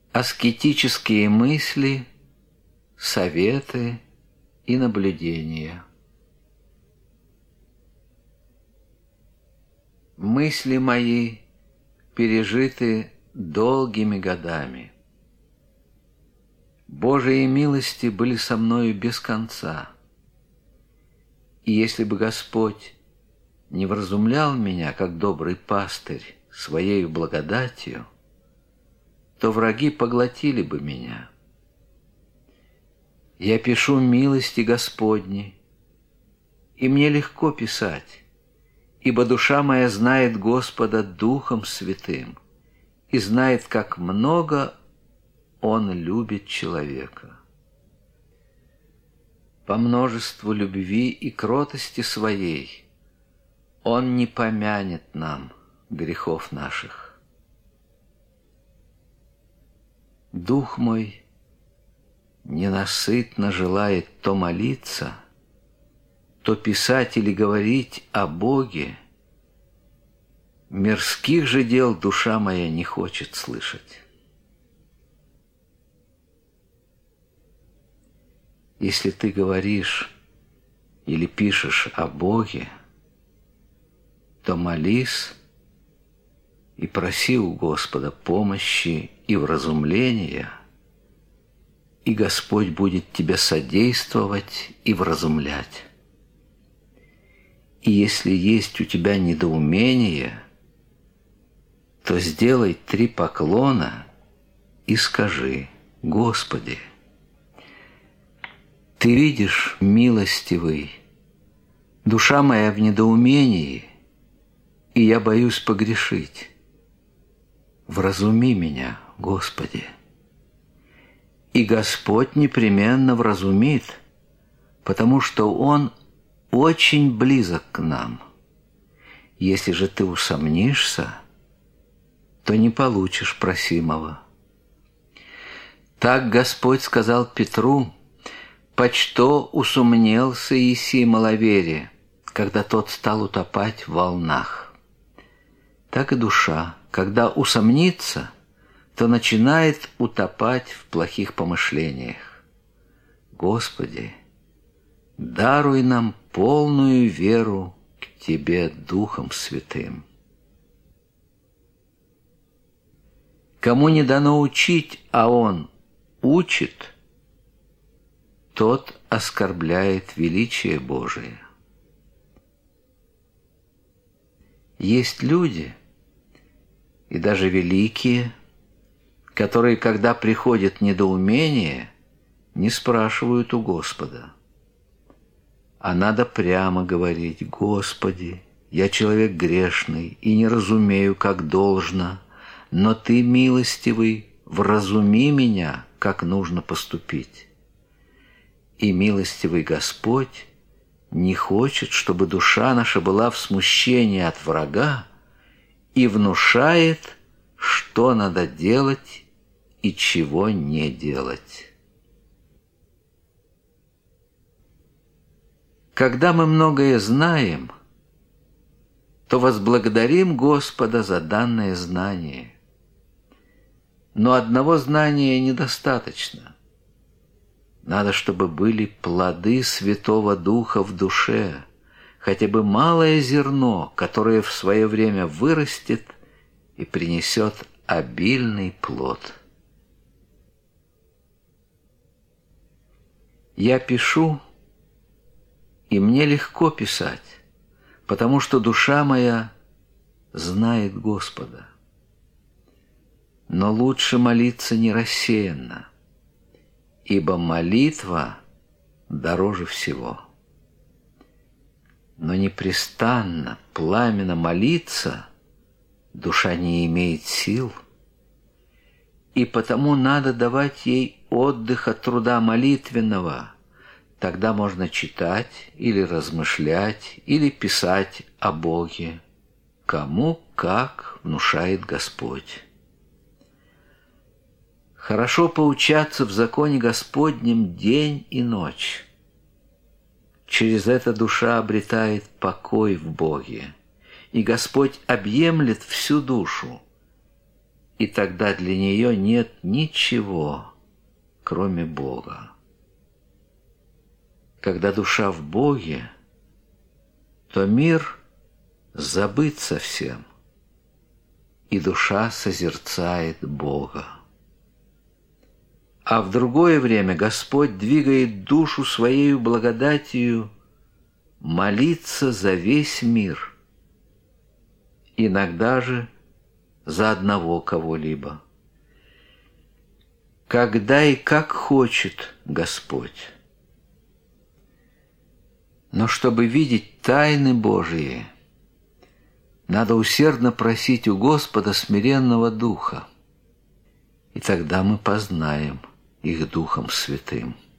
Аскетические мысли, советы и наблюдения. Мысли мои пережиты долгими годами. Божии милости были со мною без конца. И если бы Господь не вразумлял меня, как добрый пастырь, своею благодатью, то враги поглотили бы меня. Я пишу милости Господни, и мне легко писать, ибо душа моя знает Господа Духом Святым и знает, как много Он любит человека. По множеству любви и кротости своей Он не помянет нам грехов наших. Дух мой ненасытно желает то молиться, то писать или говорить о Боге. Мирских же дел душа моя не хочет слышать. Если ты говоришь или пишешь о Боге, то молись и проси у Господа помощи и вразумления, и Господь будет тебе содействовать и вразумлять. И если есть у тебя недоумение, то сделай 3 поклона и скажи: Господи, Ты видишь, милостивый, душа моя в недоумении, и я боюсь погрешить. Вразуми меня, Господи. И Господь непременно вразумит, потому что Он очень близок к нам. Если же ты усомнишься, то не получишь просимого. Так Господь сказал Петру: «Почто усомнился Иси маловерие, когда тот стал утопать в волнах». Так и душа, когда усомнится, то начинает утопать в плохих помышлениях. Господи, даруй нам полную веру к Тебе Духом Святым. Кому не дано учить, а он учит, тот оскорбляет величие Божие. Есть люди, и даже великие, которые, когда приходит недоумение, не спрашивают у Господа. А надо прямо говорить: «Господи, я человек грешный и не разумею, как должно, но Ты, милостивый, вразуми меня, как нужно поступить». И милостивый Господь не хочет, чтобы душа наша была в смущении от врага, и внушает, что надо делать и чего не делать. Когда мы многое знаем, то возблагодарим Господа за данное знание. Но одного знания недостаточно. Надо, чтобы были плоды Святого Духа в душе, хотя бы малое зерно, которое в свое время вырастет и принесет обильный плод. Я пишу, и мне легко писать, потому что душа моя знает Господа. Но лучше молиться не рассеянно, ибо молитва дороже всего. Но непрестанно, пламенно молиться душа не имеет сил, и потому надо давать ей отдых от труда молитвенного. Тогда можно читать или размышлять, или писать о Боге, кому как внушает Господь. Хорошо поучаться в законе Господнем день и ночь. Через это душа обретает покой в Боге, и Господь объемлет всю душу, и тогда для нее нет ничего, кроме Бога. Когда душа в Боге, то мир забыт совсем, и душа созерцает Бога. А в другое время Господь двигает душу Своею благодатью молиться за весь мир, иногда же за одного кого-либо. Когда и как хочет Господь. Но чтобы видеть тайны Божии, надо усердно просить у Господа смиренного духа, и тогда мы познаем их Духом Святым.